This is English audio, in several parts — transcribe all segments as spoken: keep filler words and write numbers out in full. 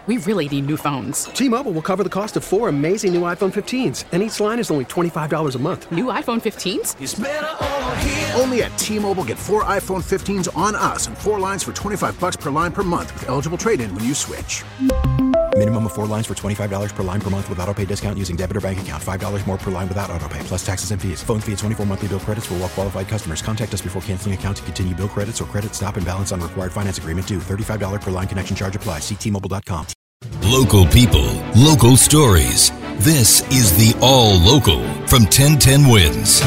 We really need new phones. T-Mobile will cover the cost of four amazing new iPhone fifteens, and each line is only twenty-five dollars a month. New iPhone fifteens? It's better over here. Only at T-Mobile, get four iPhone fifteens on us and four lines for twenty-five dollars per line per month with eligible trade-in when you switch. Minimum of four lines for twenty-five dollars per line per month with autopay discount using debit or bank account. five dollars more per line without autopay, plus taxes and fees. Phone fee at twenty-four monthly bill credits for well-qualified customers. Contact us before canceling account to continue bill credits or credit stop and balance on required finance agreement due. thirty-five dollars per line connection charge applies. See T Mobile dot com. Local people, local stories. This is the All Local from ten ten Wins.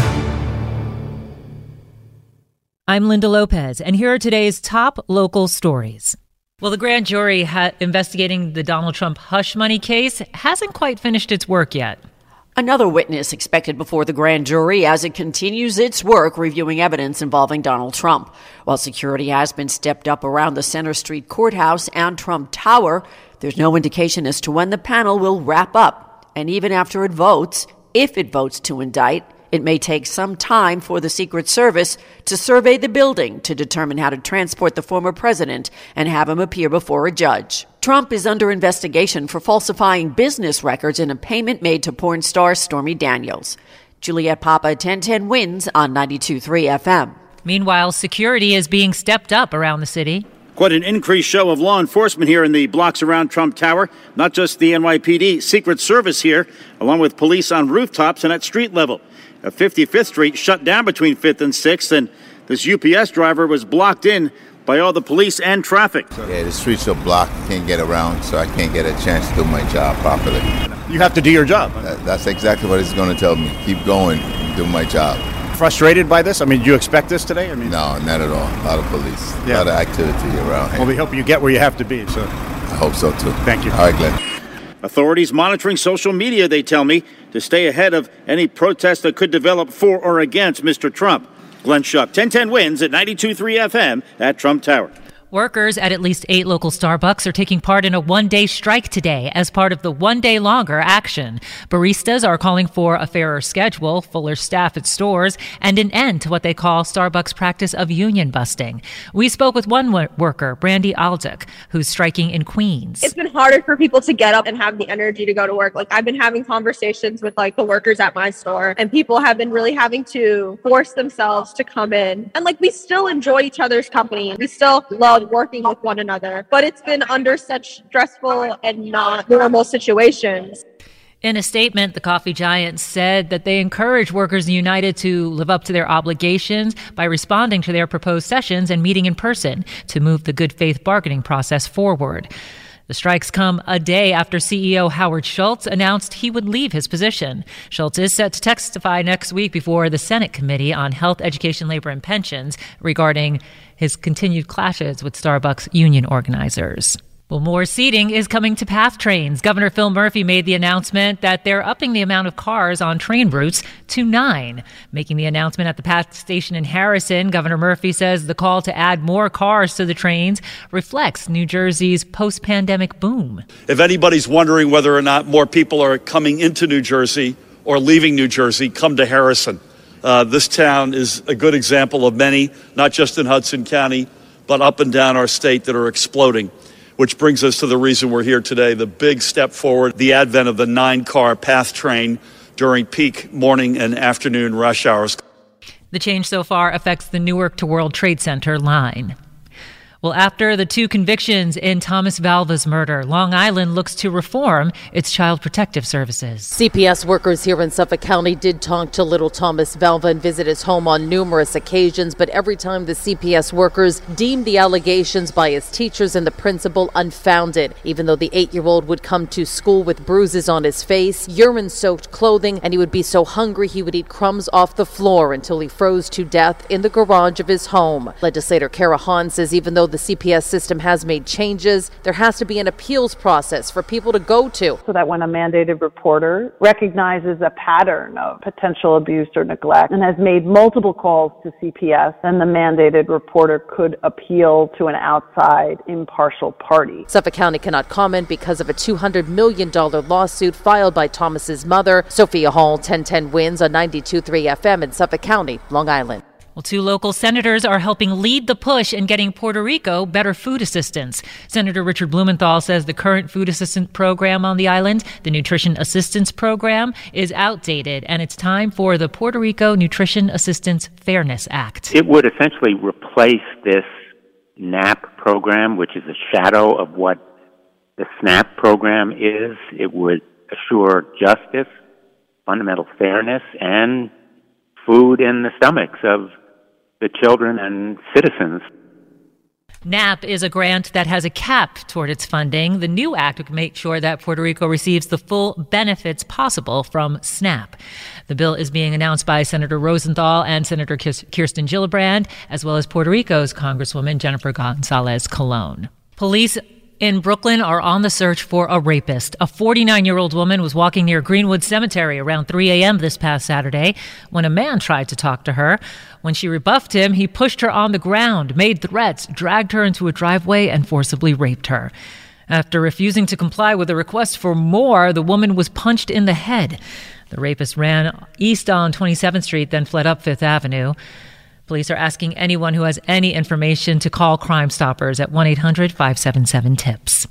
I'm Linda Lopez, and here are today's top local stories. Well, the grand jury ha- investigating the Donald Trump hush money case hasn't quite finished its work yet. Another witness expected before the grand jury as it continues its work reviewing evidence involving Donald Trump. While security has been stepped up around the Center Street Courthouse and Trump Tower, there's no indication as to when the panel will wrap up. And even after it votes, if it votes to indict, it may take some time for the Secret Service to survey the building to determine how to transport the former president and have him appear before a judge. Trump is under investigation for falsifying business records in a payment made to porn star Stormy Daniels. Juliette Papa, ten ten Wins on ninety-two point three F M. Meanwhile, security is being stepped up around the city. Quite an increased show of law enforcement here in the blocks around Trump Tower. Not just the N Y P D, Secret Service here, along with police on rooftops and at street level. A fifty-fifth Street shut down between fifth and sixth, and this U P S driver was blocked in by all the police and traffic. Yeah, the streets are blocked. Can't get around, so I can't get a chance to do my job properly. You have to do your job. That, that's exactly what it's going to tell me. Keep going and do my job. Frustrated by this? I mean, do you expect this today? I mean, no, not at all. A lot of police, yeah. a lot of activity around here. Well, we hope you get where you have to be. So I hope so, too. Thank you. All right, Glenn. Authorities monitoring social media, they tell me, to stay ahead of any protests that could develop for or against Mister Trump. Glenn Schuck, ten ten Wins at ninety-two point three F M at Trump Tower. Workers at at least eight local Starbucks are taking part in a one-day strike today as part of the one-day longer action. Baristas are calling for a fairer schedule, fuller staff at stores, and an end to what they call Starbucks' practice of union busting. We spoke with one w- worker, Brandy Aldick, who's striking in Queens. It's been harder for people to get up and have the energy to go to work. Like, I've been having conversations with like the workers at my store, and people have been really having to force themselves to come in. And like, we still enjoy each other's company. We still love working with one another, but it's been under such stressful and not normal situations. In a statement, the coffee giant said that they encourage Workers United to live up to their obligations by responding to their proposed sessions and meeting in person to move the good faith bargaining process forward. The strikes come a day after C E O Howard Schultz announced he would leave his position. Schultz is set to testify next week before the Senate Committee on Health, Education, Labor, and Pensions regarding his continued clashes with Starbucks union organizers. Well, more seating is coming to PATH trains. Governor Phil Murphy made the announcement that they're upping the amount of cars on train routes to nine. Making the announcement at the PATH station in Harrison, Governor Murphy says the call to add more cars to the trains reflects New Jersey's post-pandemic boom. If anybody's wondering whether or not more people are coming into New Jersey or leaving New Jersey, come to Harrison. Uh, this town is a good example of many, not just in Hudson County, but up and down our state that are exploding. Which brings us to the reason we're here today, the big step forward, the advent of the nine-car PATH train during peak morning and afternoon rush hours. The change so far affects the Newark to World Trade Center line. Well, after the two convictions in Thomas Valva's murder, Long Island looks to reform its child protective services. C P S workers here in Suffolk County did talk to little Thomas Valva and visit his home on numerous occasions, but every time the C P S workers deemed the allegations by his teachers and the principal unfounded. Even though the eight-year-old would come to school with bruises on his face, urine-soaked clothing, and he would be so hungry he would eat crumbs off the floor until he froze to death in the garage of his home. Legislator Kara Hahn says even though the C P S system has made changes, there has to be an appeals process for people to go to. So that when a mandated reporter recognizes a pattern of potential abuse or neglect and has made multiple calls to C P S, then the mandated reporter could appeal to an outside impartial party. Suffolk County cannot comment because of a two hundred million dollars lawsuit filed by Thomas's mother. Sophia Hall, ten ten Wins on ninety-two point three F M in Suffolk County, Long Island. Well, two local senators are helping lead the push in getting Puerto Rico better food assistance. Senator Richard Blumenthal says the current food assistance program on the island, the Nutrition Assistance Program, is outdated, and it's time for the Puerto Rico Nutrition Assistance Fairness Act. It would essentially replace this NAP program, which is a shadow of what the SNAP program is. It would assure justice, fundamental fairness, and food in the stomachs of the children and citizens. NAP is a grant that has a cap toward its funding. The new act would make sure that Puerto Rico receives the full benefits possible from SNAP. The bill is being announced by Senator Rosenthal and Senator Kirsten Gillibrand, as well as Puerto Rico's Congresswoman Jennifer Gonzalez Colon. Police in Brooklyn are on the search for a rapist. A forty-nine-year-old woman was walking near Greenwood Cemetery around three a.m. this past Saturday when a man tried to talk to her. When she rebuffed him, he pushed her on the ground, made threats, dragged her into a driveway, and forcibly raped her. After refusing to comply with a request for more, the woman was punched in the head. The rapist ran east on twenty-seventh Street, then fled up Fifth Avenue. Police are asking anyone who has any information to call Crime Stoppers at one eight hundred five seven seven TIPS.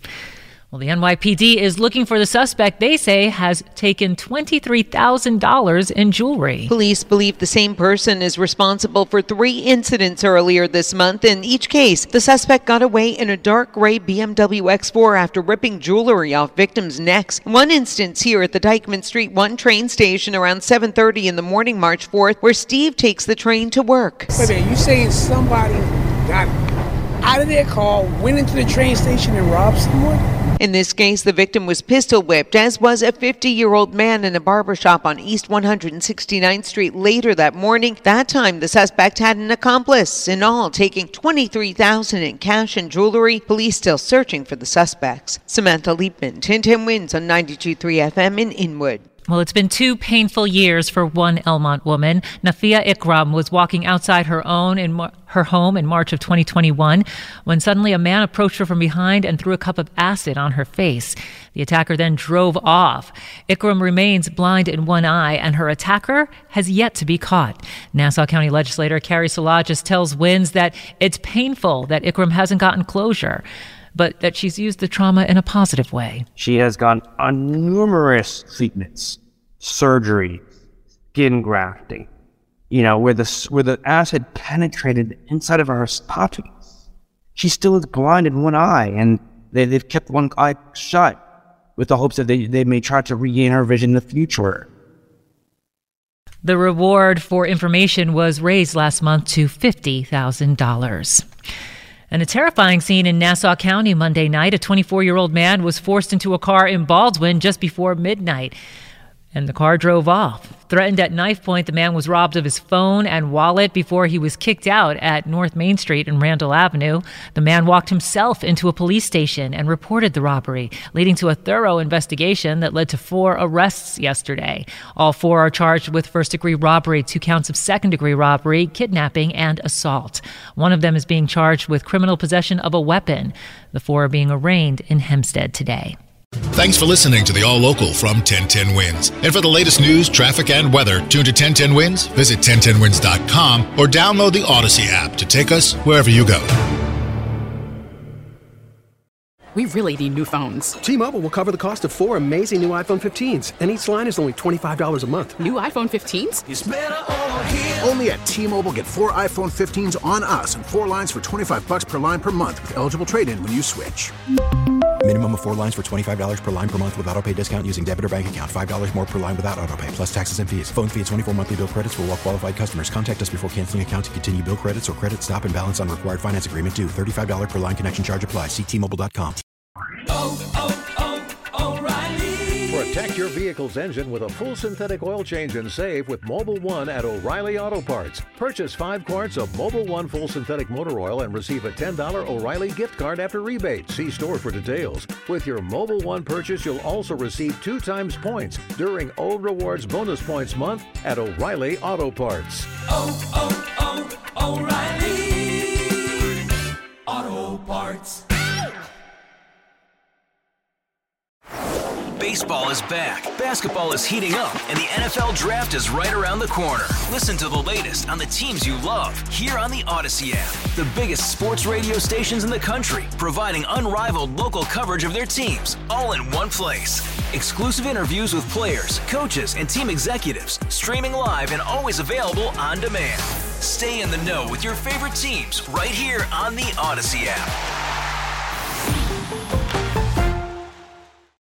Well, the N Y P D is looking for the suspect they say has taken twenty-three thousand dollars in jewelry. Police believe the same person is responsible for three incidents earlier this month. In each case, the suspect got away in a dark gray B M W X four after ripping jewelry off victims' necks. One instance here at the Dyckman Street one train station around seven thirty in the morning, March fourth, where Steve takes the train to work. Wait a minute, you saying somebody got out of their car, went into the train station and robbed someone? In this case, the victim was pistol whipped, as was a fifty-year-old man in a barbershop on East one hundred sixty-ninth Street later that morning. That time, the suspect had an accomplice, in all taking twenty-three thousand dollars in cash and jewelry. Police still searching for the suspects. Samantha Liebman, ten ten Wins on ninety-two point three F M in Inwood. Well, it's been two painful years for one Elmont woman. Nafia Ikram was walking outside her own in Mar- her home in March of twenty twenty-one when suddenly a man approached her from behind and threw a cup of acid on her face. The attacker then drove off. Ikram remains blind in one eye, and her attacker has yet to be caught. Nassau County legislator Carrie Szilagyi tells Winds that it's painful that Ikram hasn't gotten closure, but that she's used the trauma in a positive way. She has gone on numerous treatments, surgery, skin grafting, you know, where the, where the acid penetrated inside of her esophagus. She still is blind in one eye, and they, they've kept one eye shut with the hopes that they, they may try to regain her vision in the future. The reward for information was raised last month to fifty thousand dollars. And a terrifying scene in Nassau County Monday night. A twenty-four-year-old man was forced into a car in Baldwin just before midnight, and the car drove off. Threatened at knife point, the man was robbed of his phone and wallet before he was kicked out at North Main Street and Randall Avenue. The man walked himself into a police station and reported the robbery, leading to a thorough investigation that led to four arrests yesterday. All four are charged with first-degree robbery, two counts of second-degree robbery, kidnapping, and assault. One of them is being charged with criminal possession of a weapon. The four are being arraigned in Hempstead today. Thanks for listening to the All Local from ten ten Wins. And for the latest news, traffic, and weather, tune to ten ten Wins, visit ten ten wins dot com, or download the Odyssey app to take us wherever you go. We really need new phones. T-Mobile will cover the cost of four amazing new iPhone fifteens, and each line is only twenty-five dollars a month. New iPhone fifteens? It's better over here. Only at T-Mobile, get four iPhone fifteens on us and four lines for twenty-five bucks per line per month with eligible trade-in when you switch. Minimum of four lines for twenty-five dollars per line per month with autopay discount using debit or bank account. five dollars more per line without autopay, plus taxes and fees. Phone fee at twenty-four monthly bill credits for well-qualified customers. Contact us before canceling account to continue bill credits or credit stop and balance on required finance agreement due. thirty-five dollars per line connection charge applies. See T Mobile dot com. Oh, oh, oh, O'Reilly. Protect your vehicle's engine with a full synthetic oil change and save with Mobil one at O'Reilly Auto Parts. Purchase five quarts of Mobil one full synthetic motor oil and receive a ten dollars O'Reilly gift card after rebate. See store for details. With your Mobil one purchase, you'll also receive two times points during O Rewards Bonus Points Month at O'Reilly Auto Parts. Oh, oh, oh, O'Reilly Auto Parts. Baseball is back, basketball is heating up, and the N F L Draft is right around the corner. Listen to the latest on the teams you love here on the Odyssey app. The biggest sports radio stations in the country, providing unrivaled local coverage of their teams, all in one place. Exclusive interviews with players, coaches, and team executives, streaming live and always available on demand. Stay in the know with your favorite teams right here on the Odyssey app.